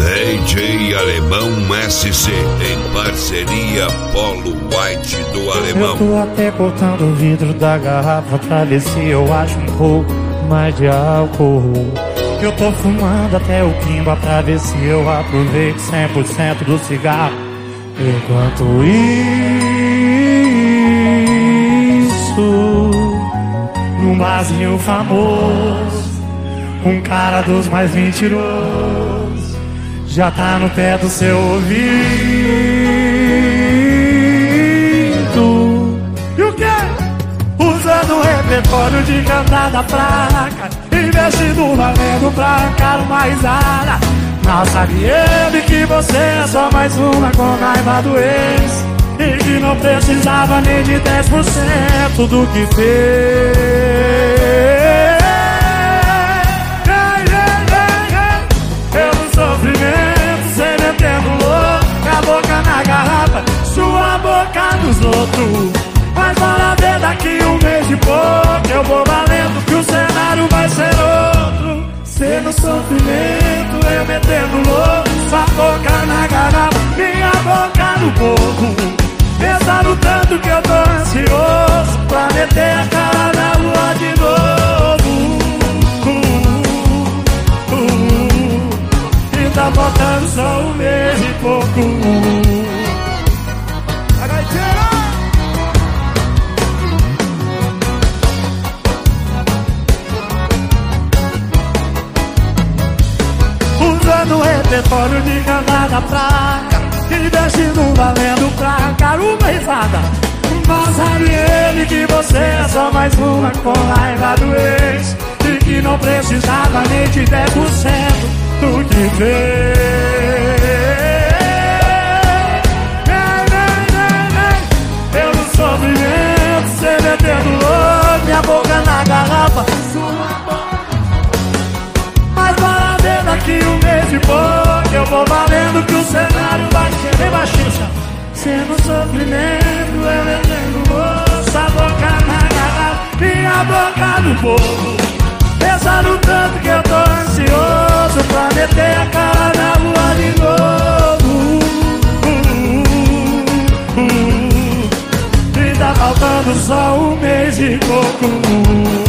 DJ Alemão SC, em parceria Polo White do Alemão. Eu tô até cortando o vidro da garrafa pra ver se eu acho um pouco mais de álcool. Eu tô fumando até o quimba pra ver se eu aproveito 100% do cigarro. Enquanto isso, num barzinho famoso, um cara dos mais mentirosos já tá no pé do seu ouvido. E o quê? Usando o repertório de cantada fraca, investindo valendo pra arrancar uma risada. Mal sabe ele que você é só mais uma com raiva do ex, e que não precisava nem de 10% do que fez. Pelo sofrimento, cê metendo louco, a boca na garrafa, sua boca nos outros. Mas bora ver daqui um mês e pouco, eu vou valendo que o cenário vai ser outro. Cê no sofrimento, eu metendo louco, sua boca na garrafa, minha boca no povo. Pensando tanto que eu tô ansioso pra meter a cara na lua de novo. E tá faltando só um mês e pouco. Usando o repertório de cantada fraca, investindo valendo pra arrancar uma risada. Mas sabe ele que você é só mais uma com raiva do ex, e que não precisava nem de 10% do que fez. Pelo sofrimento, cê metendo louco, minha boca na garrafa, sua boca. Mas bora ver daqui um mês e pouco, eu vou valendo que o cenário vai ser bem baixista. Cê no sofrimento, eu vendendo moço, a boca na garrafa, minha boca no povo. Pensando tanto que eu tô ansioso pra meter a cara na lua de novo. E tá faltando só um mês e pouco.